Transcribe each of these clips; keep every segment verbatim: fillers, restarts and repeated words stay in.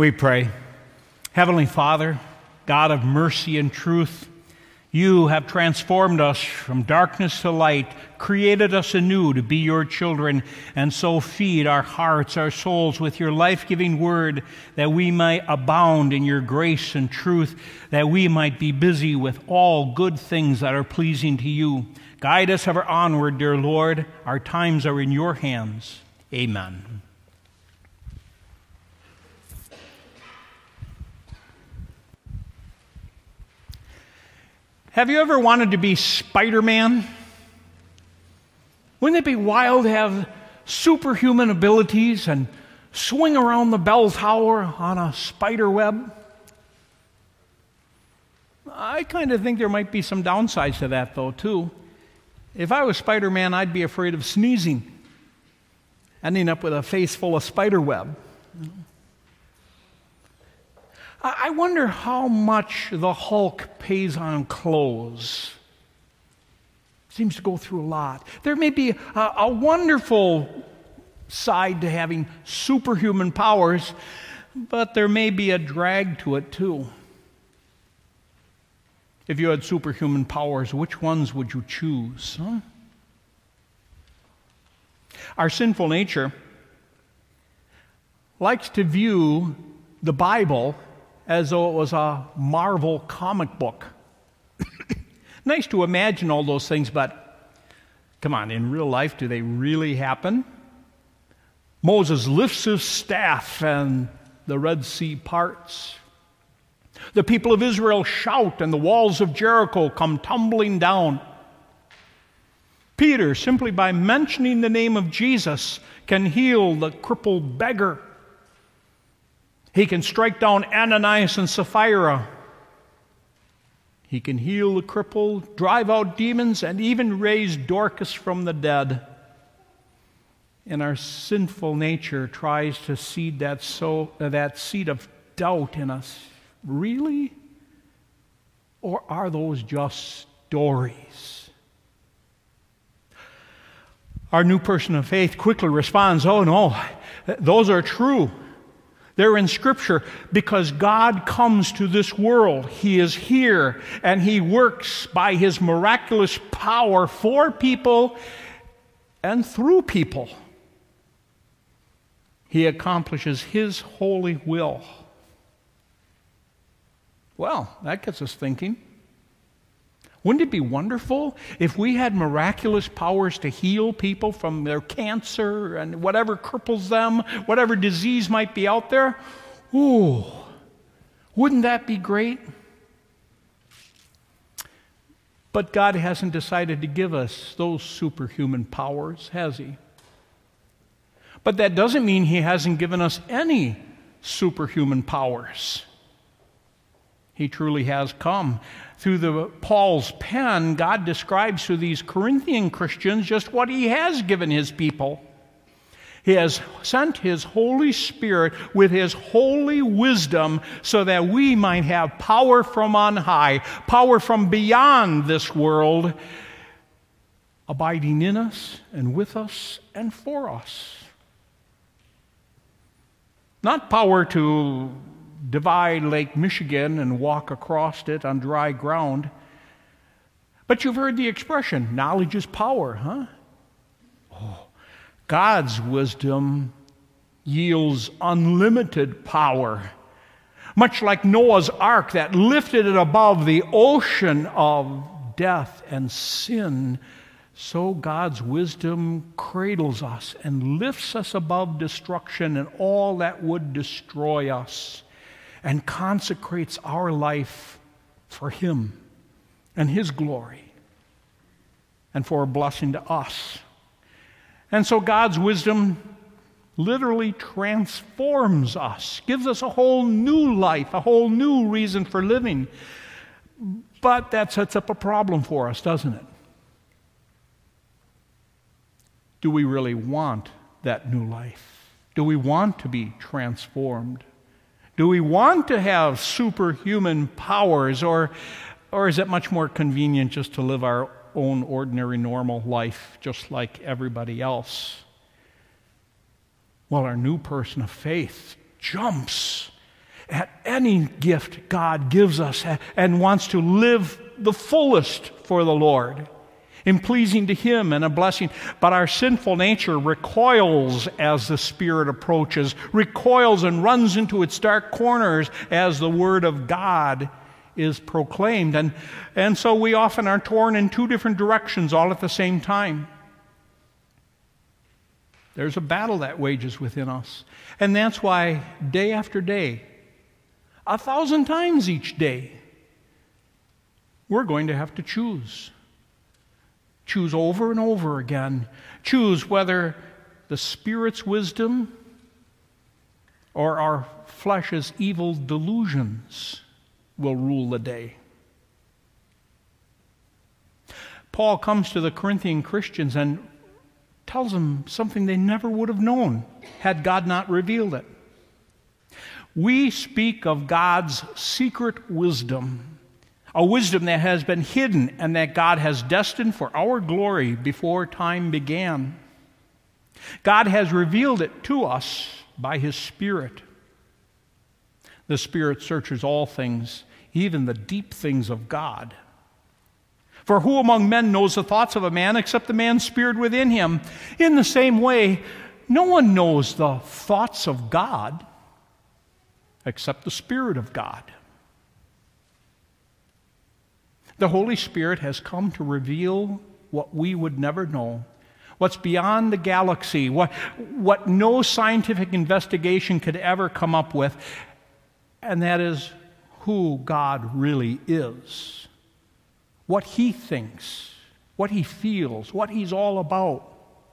We pray. Heavenly Father, God of mercy and truth, you have transformed us from darkness to light, created us anew to be your children, and so feed our hearts, our souls with your life-giving word, that we might abound in your grace and truth, that we might be busy with all good things that are pleasing to you. Guide us ever onward, dear Lord. Our times are in your hands. Amen. Have you ever wanted to be Spider-Man? Wouldn't it be wild to have superhuman abilities and swing around the bell tower on a spider web? I kind of think there might be some downsides to that, though, too. If I was Spider-Man, I'd be afraid of sneezing, ending up with a face full of spider web. I wonder how much the Hulk pays on clothes. Seems to go through a lot. There may be a, a wonderful side to having superhuman powers, but there may be a drag to it too. If you had superhuman powers, which ones would you choose? Huh? Our sinful nature likes to view the Bible as though it was a Marvel comic book. Nice to imagine all those things, but come on, in real life, do they really happen? Moses lifts his staff and the Red Sea parts. The people of Israel shout and the walls of Jericho come tumbling down. Peter, simply by mentioning the name of Jesus, can heal the crippled beggar. He can strike down Ananias and Sapphira. He can heal the crippled, drive out demons, and even raise Dorcas from the dead. And our sinful nature tries to seed that, so, uh, that seed of doubt in us. Really? Or are those just stories? Our new person of faith quickly responds, oh no, those are true. They're in Scripture because God comes to this world. He is here, and He works by His miraculous power for people and through people. He accomplishes His holy will. Well, that gets us thinking. Wouldn't it be wonderful if we had miraculous powers to heal people from their cancer and whatever cripples them, whatever disease might be out there? Ooh, wouldn't that be great? But God hasn't decided to give us those superhuman powers, has He? But that doesn't mean He hasn't given us any superhuman powers. He truly has come. Through the Paul's pen, God describes to these Corinthian Christians just what He has given His people. He has sent His Holy Spirit with His holy wisdom so that we might have power from on high, power from beyond this world, abiding in us and with us and for us. Not power to divide Lake Michigan and walk across it on dry ground. But you've heard the expression, knowledge is power, huh? Oh, God's wisdom yields unlimited power. Much like Noah's ark that lifted it above the ocean of death and sin, so God's wisdom cradles us and lifts us above destruction and all that would destroy us, and consecrates our life for Him and His glory and for a blessing to us. And so God's wisdom literally transforms us, gives us a whole new life, a whole new reason for living. But that sets up a problem for us, doesn't it? Do we really want that new life? Do we want to be transformed? Do we want to have superhuman powers, or, or is it much more convenient just to live our own ordinary, normal life just like everybody else? Well, our new person of faith jumps at any gift God gives us and wants to live the fullest for the Lord, in pleasing to Him and a blessing. But our sinful nature recoils as the Spirit approaches, recoils and runs into its dark corners as the Word of God is proclaimed. And, and so we often are torn in two different directions all at the same time. There's a battle that wages within us. And that's why day after day, a thousand times each day, we're going to have to choose. Choose over and over again. Choose whether the Spirit's wisdom or our flesh's evil delusions will rule the day. Paul comes to the Corinthian Christians and tells them something they never would have known had God not revealed it. We speak of God's secret wisdom, a wisdom that has been hidden and that God has destined for our glory before time began. God has revealed it to us by His Spirit. The Spirit searches all things, even the deep things of God. For who among men knows the thoughts of a man except the man's spirit within him? In the same way, no one knows the thoughts of God except the Spirit of God. The Holy Spirit has come to reveal what we would never know, what's beyond the galaxy, what, what no scientific investigation could ever come up with, and that is who God really is, what He thinks, what He feels, what He's all about.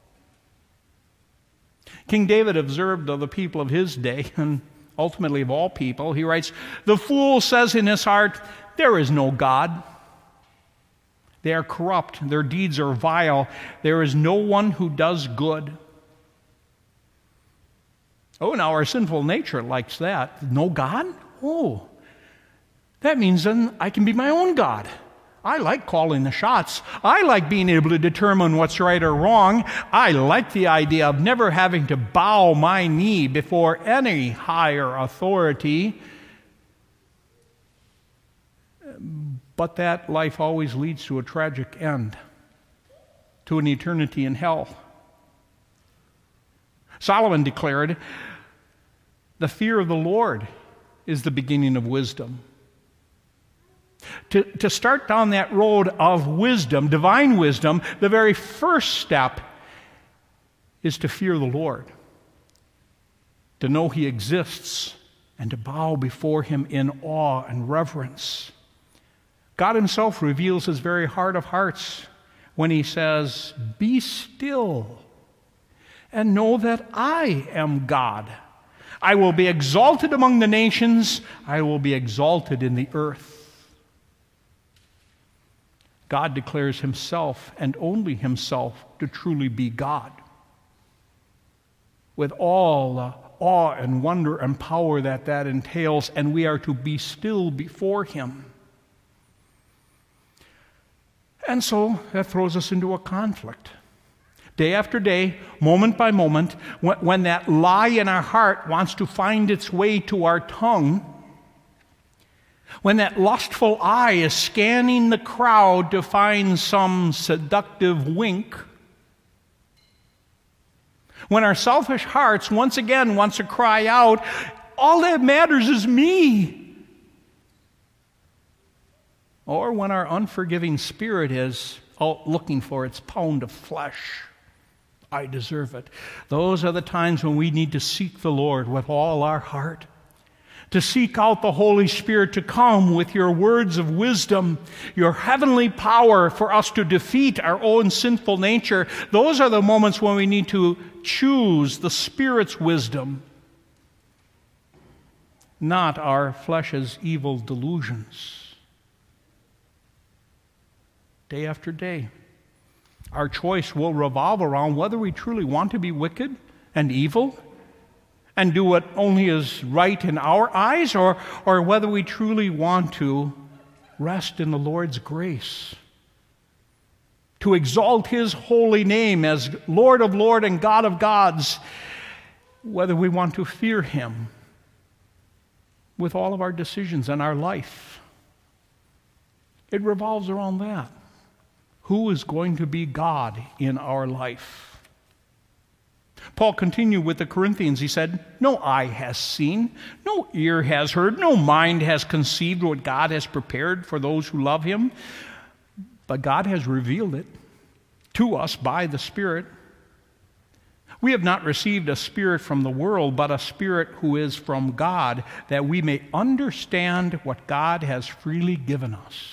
King David observed of the people of his day, and ultimately of all people, he writes, "The fool says in his heart, there is no God. They are corrupt, their deeds are vile. There is no one who does good." Oh, now our sinful nature likes that. No God? Oh, that means then I can be my own God. I like calling the shots. I like being able to determine what's right or wrong. I like the idea of never having to bow my knee before any higher authority. But that life always leads to a tragic end, to an eternity in hell. Solomon declared, "The fear of the Lord is the beginning of wisdom." To, to start down that road of wisdom, divine wisdom, the very first step is to fear the Lord, to know He exists, and to bow before Him in awe and reverence. God Himself reveals His very heart of hearts when He says, "Be still and know that I am God. I will be exalted among the nations. I will be exalted in the earth." God declares Himself and only Himself to truly be God, with all the awe and wonder and power that that entails, and we are to be still before Him. And so that throws us into a conflict. Day after day, moment by moment, when that lie in our heart wants to find its way to our tongue, when that lustful eye is scanning the crowd to find some seductive wink, when our selfish hearts once again wants to cry out, "All that matters is me," or when our unforgiving spirit is out looking for its pound of flesh, "I deserve it." Those are the times when we need to seek the Lord with all our heart, to seek out the Holy Spirit to come with your words of wisdom, your heavenly power for us to defeat our own sinful nature. Those are the moments when we need to choose the Spirit's wisdom, not our flesh's evil delusions. Day after day, our choice will revolve around whether we truly want to be wicked and evil and do what only is right in our eyes, or, or whether we truly want to rest in the Lord's grace, to exalt His holy name as Lord of Lords and God of gods, whether we want to fear Him with all of our decisions and our life. It revolves around that. Who is going to be God in our life? Paul continued with the Corinthians. He said, no eye has seen, no ear has heard, no mind has conceived what God has prepared for those who love him. But God has revealed it to us by the Spirit. We have not received a spirit from the world, but a Spirit who is from God, that we may understand what God has freely given us.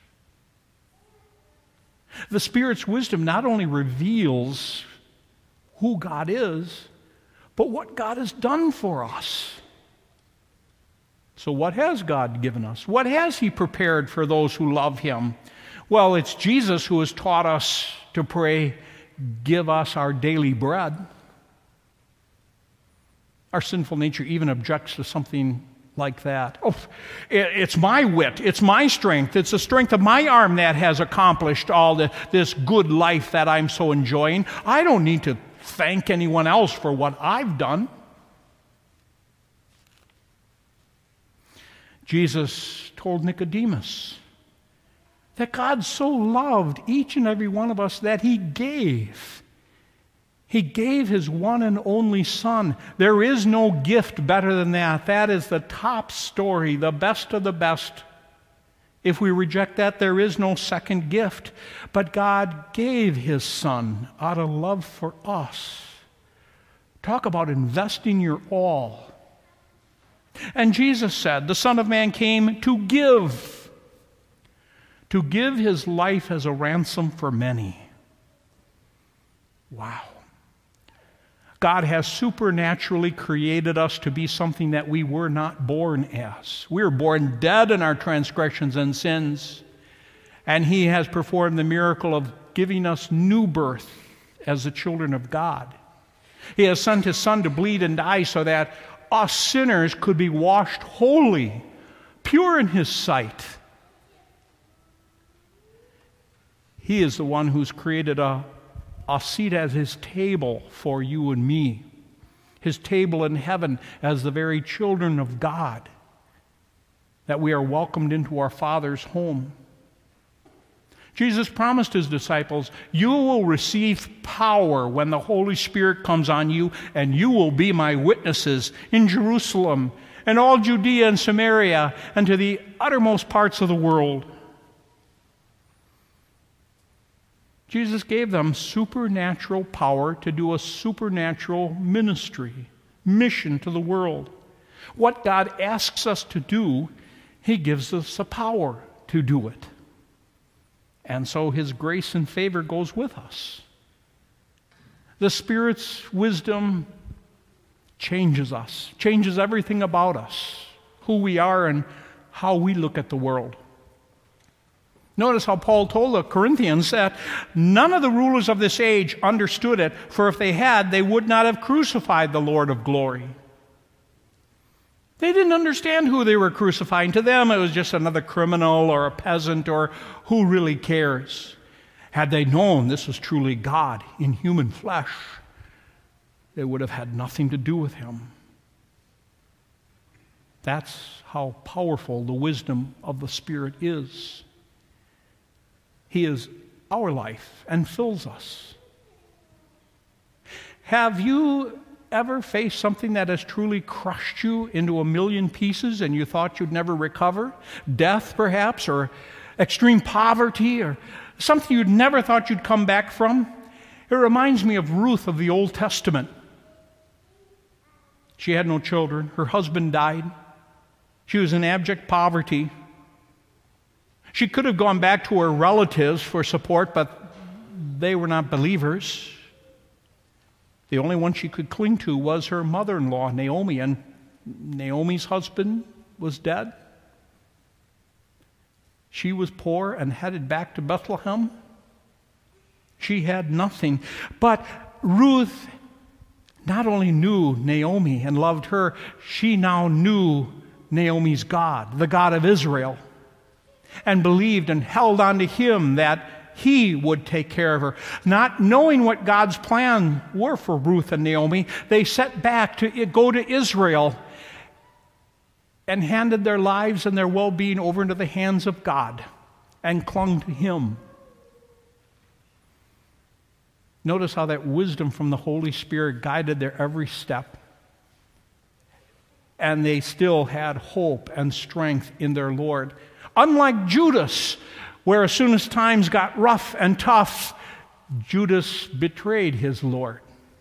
The Spirit's wisdom not only reveals who God is, but what God has done for us. So what has God given us? What has he prepared for those who love him? Well, it's Jesus who has taught us to pray, give us our daily bread. Our sinful nature even objects to something like that. Oh, it's my wit, it's my strength, it's the strength of my arm that has accomplished all the, this good life that I'm so enjoying. I don't need to thank anyone else for what I've done. Jesus told Nicodemus that God so loved each and every one of us that he gave. He gave his one and only Son. There is no gift better than that. That is the top story, the best of the best. If we reject that, there is no second gift. But God gave his Son out of love for us. Talk about investing your all. And Jesus said, the Son of Man came to give, to give his life as a ransom for many. Wow. God has supernaturally created us to be something that we were not born as. We were born dead in our transgressions and sins, and he has performed the miracle of giving us new birth as the children of God. He has sent his Son to bleed and die so that us sinners could be washed holy, pure in his sight. He is the one who's created a a seat at his table for you and me, his table in heaven as the very children of God, that we are welcomed into our Father's home. Jesus promised his disciples, you will receive power when the Holy Spirit comes on you, and you will be my witnesses in Jerusalem and all Judea and Samaria and to the uttermost parts of the world. Jesus gave them supernatural power to do a supernatural ministry, mission to the world. What God asks us to do, he gives us the power to do it. And so his grace and favor goes with us. The Spirit's wisdom changes us, changes everything about us, who we are and how we look at the world. Notice how Paul told the Corinthians that none of the rulers of this age understood it, for if they had, they would not have crucified the Lord of glory. They didn't understand who they were crucifying. To them, it was just another criminal or a peasant, or who really cares. Had they known this was truly God in human flesh, they would have had nothing to do with him. That's how powerful the wisdom of the Spirit is. He is our life and fills us. Have you ever faced something that has truly crushed you into a million pieces and you thought you'd never recover? Death, perhaps, or extreme poverty, or something you'd never thought you'd come back from? It reminds me of Ruth of the Old Testament. She had no children. Her husband died. She was in abject poverty. She could have gone back to her relatives for support, but they were not believers. The only one she could cling to was her mother-in-law, Naomi, and Naomi's husband was dead. She was poor and headed back to Bethlehem. She had nothing. But Ruth not only knew Naomi and loved her, she now knew Naomi's God, the God of Israel, and believed and held on to him that he would take care of her. Not knowing what God's plan were for Ruth and Naomi, they set back to go to Israel. and handed their lives and their well-being over into the hands of God and clung to Him. Notice how that wisdom from the Holy Spirit guided their every step. And they still had hope and strength in their Lord. Unlike Judas, where as soon as times got rough and tough, Judas betrayed his Lord.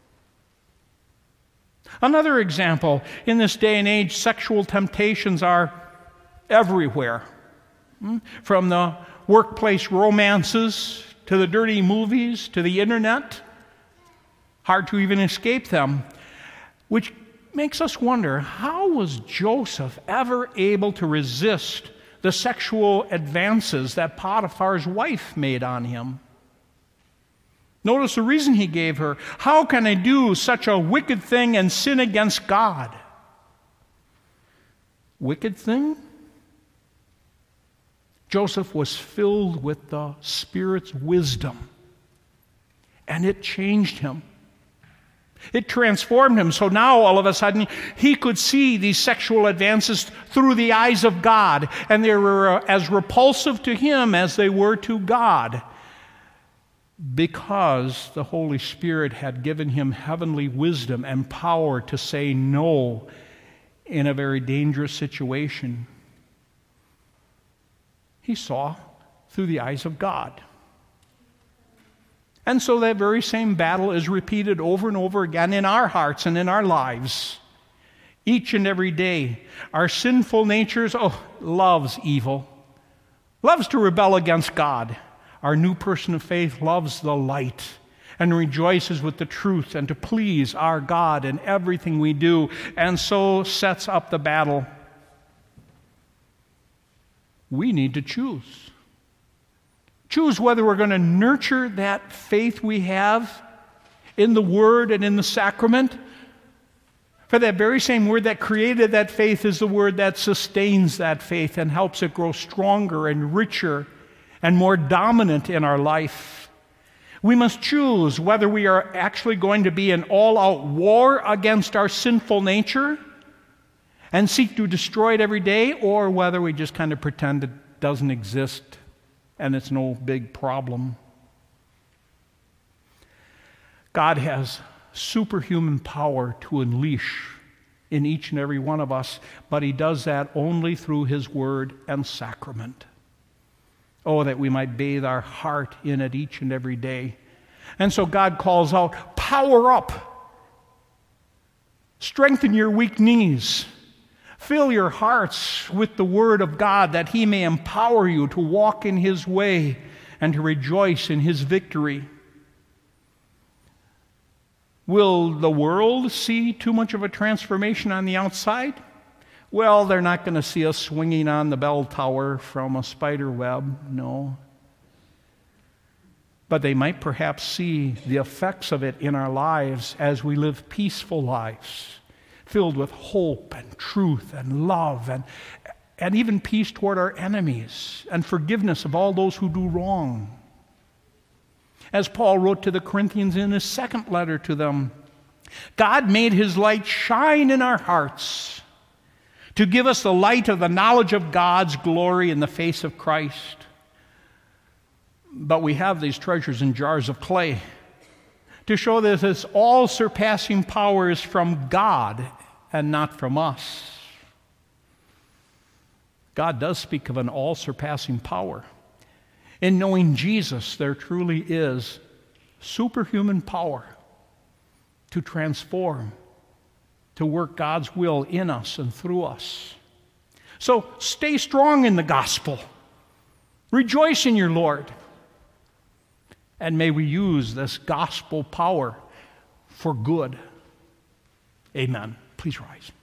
Another example, in this day and age, sexual temptations are everywhere. From the workplace romances to the dirty movies to the internet, hard to even escape them, which makes us wonder, how was Joseph ever able to resist the sexual advances that Potiphar's wife made on him? Notice the reason he gave her. How can I do such a wicked thing and sin against God? Wicked thing? Joseph was filled with the Spirit's wisdom, and it changed him. It transformed him. So now, all of a sudden, he could see these sexual advances through the eyes of God, and they were as repulsive to him as they were to God, because the Holy Spirit had given him heavenly wisdom and power to say no in a very dangerous situation. He saw through the eyes of God. And so that very same battle is repeated over and over again in our hearts and in our lives. Each and every day, our sinful natures, oh, loves evil, loves to rebel against God. Our new person of faith loves the light and rejoices with the truth and to please our God in everything we do, and so sets up the battle. We need to choose. Choose whether we're going to nurture that faith we have in the Word and in the sacrament. For that very same Word that created that faith is the Word that sustains that faith and helps it grow stronger and richer and more dominant in our life. We must choose whether we are actually going to be in all-out war against our sinful nature and seek to destroy it every day, or whether we just kind of pretend it doesn't exist and it's no big problem. God has superhuman power to unleash in each and every one of us, but He does that only through His Word and sacrament. Oh, that we might bathe our heart in it each and every day. And so God calls out, power up. Strengthen your weak knees. Fill your hearts with the Word of God, that He may empower you to walk in His way and to rejoice in His victory. Will the world see too much of a transformation on the outside? Well, they're not going to see us swinging on the bell tower from a spider web, no. But they might perhaps see the effects of it in our lives as we live peaceful lives, filled with hope and truth and love and, and even peace toward our enemies and forgiveness of all those who do wrong. As Paul wrote to the Corinthians in his second letter to them, God made His light shine in our hearts to give us the light of the knowledge of God's glory in the face of Christ. But we have these treasures in jars of clay to show that this all-surpassing power is from God and not from us. God does speak of an all-surpassing power. In knowing Jesus, there truly is superhuman power to transform, to work God's will in us and through us. So stay strong in the gospel. Rejoice in your Lord. And may we use this gospel power for good. Amen. Please rise.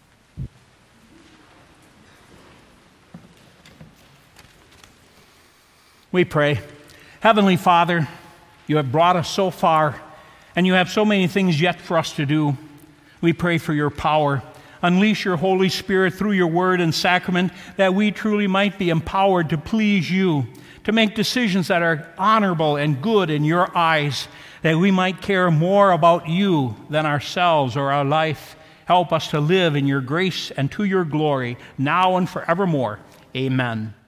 We pray. Heavenly Father, You have brought us so far, and You have so many things yet for us to do. We pray for Your power. Unleash Your Holy Spirit through Your word and sacrament, that we truly might be empowered to please You, to make decisions that are honorable and good in Your eyes, that we might care more about You than ourselves or our life. Help us to live in your grace and to your glory, now and forevermore. Amen.